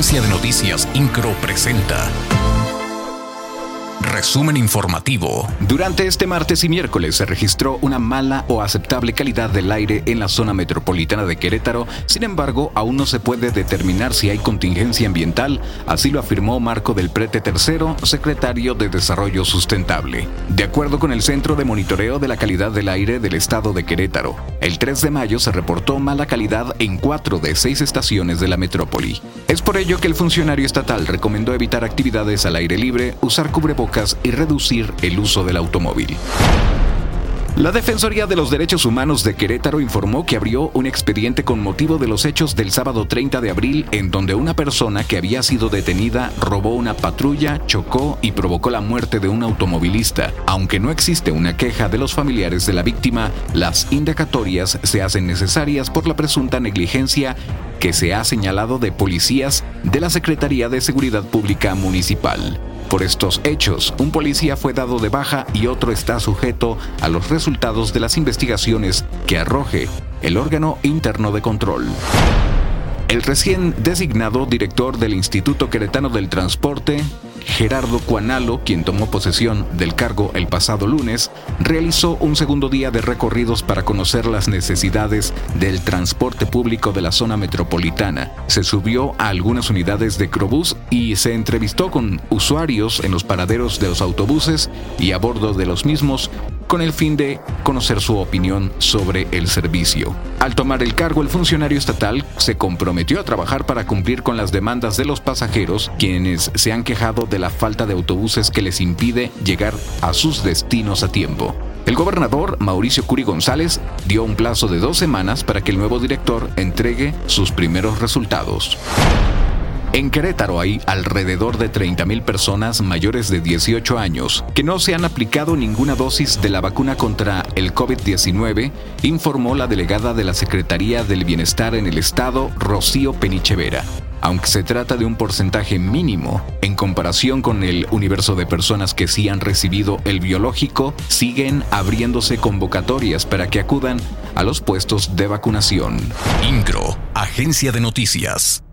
Agencia de Noticias Incro presenta Resumen informativo. Durante este martes y miércoles se registró una mala o aceptable calidad del aire en la zona metropolitana de Querétaro. Sin embargo, aún no se puede determinar si hay contingencia ambiental, así lo afirmó Marco del Prete III, secretario de Desarrollo Sustentable. De acuerdo con el Centro de Monitoreo de la Calidad del Aire del Estado de Querétaro, el 3 de mayo se reportó mala calidad en 4 de 6 estaciones de la metrópoli. Es por ello que el funcionario estatal recomendó evitar actividades al aire libre, usar cubrebocas y reducir el uso del automóvil. La Defensoría de los Derechos Humanos de Querétaro informó que abrió un expediente con motivo de los hechos del sábado 30 de abril, en donde una persona que había sido detenida robó una patrulla, chocó y provocó la muerte de un automovilista. Aunque no existe una queja de los familiares de la víctima, las indagatorias se hacen necesarias por la presunta negligencia que se ha señalado de policías de la Secretaría de Seguridad Pública Municipal. Por estos hechos, un policía fue dado de baja y otro está sujeto a los resultados de las investigaciones que arroje el órgano interno de control. El recién designado director del Instituto Queretano del Transporte, Gerardo Cuanalo, quien tomó posesión del cargo el pasado lunes, realizó un segundo día de recorridos para conocer las necesidades del transporte público de la zona metropolitana. Se subió a algunas unidades de Crobús y se entrevistó con usuarios en los paraderos de los autobuses y a bordo de los mismos, con el fin de conocer su opinión sobre el servicio. Al tomar el cargo, el funcionario estatal se comprometió a trabajar para cumplir con las demandas de los pasajeros, quienes se han quejado de la falta de autobuses que les impide llegar a sus destinos a tiempo. El gobernador Mauricio Curi González dio un plazo de 2 semanas para que el nuevo director entregue sus primeros resultados. En Querétaro hay alrededor de 30,000 personas mayores de 18 años que no se han aplicado ninguna dosis de la vacuna contra el COVID-19, informó la delegada de la Secretaría del Bienestar en el Estado, Rocío Penichevera. Aunque se trata de un porcentaje mínimo, en comparación con el universo de personas que sí han recibido el biológico, siguen abriéndose convocatorias para que acudan a los puestos de vacunación. Incro, Agencia de Noticias.